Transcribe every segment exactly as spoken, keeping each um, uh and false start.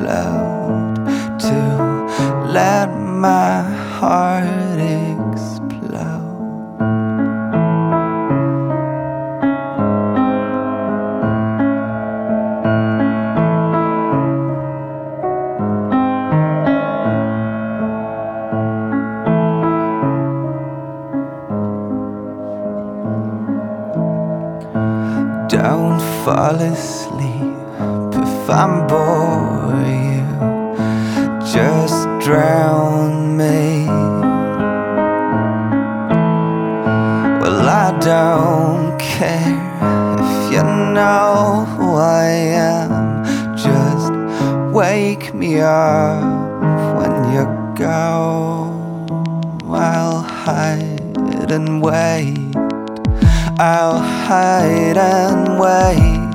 explode, to let my heart explode. Don't fall asleep if I'm bore you, just drown me. Well, I don't care if you know who I am, just wake me up when you go. I'll hide and wait, I'll hide and wait,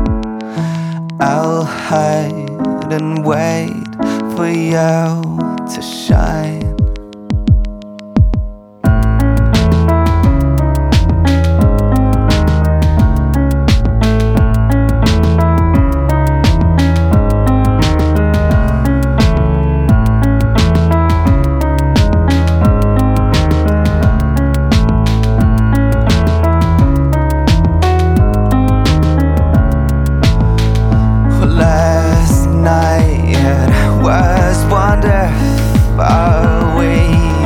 I'll hide and wait for you to shine. Last night it was wonderful, we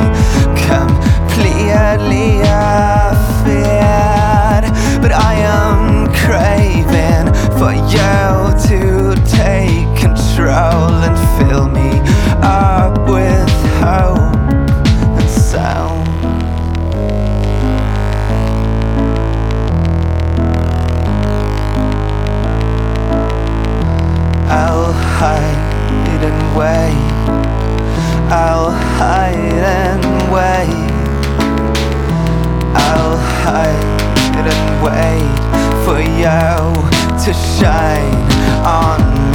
completely affared, but I am craving for you to take control and fill me up with hope and sound. I'll hide and wait, I'll hide and wait, I'll hide and wait for you to shine on me.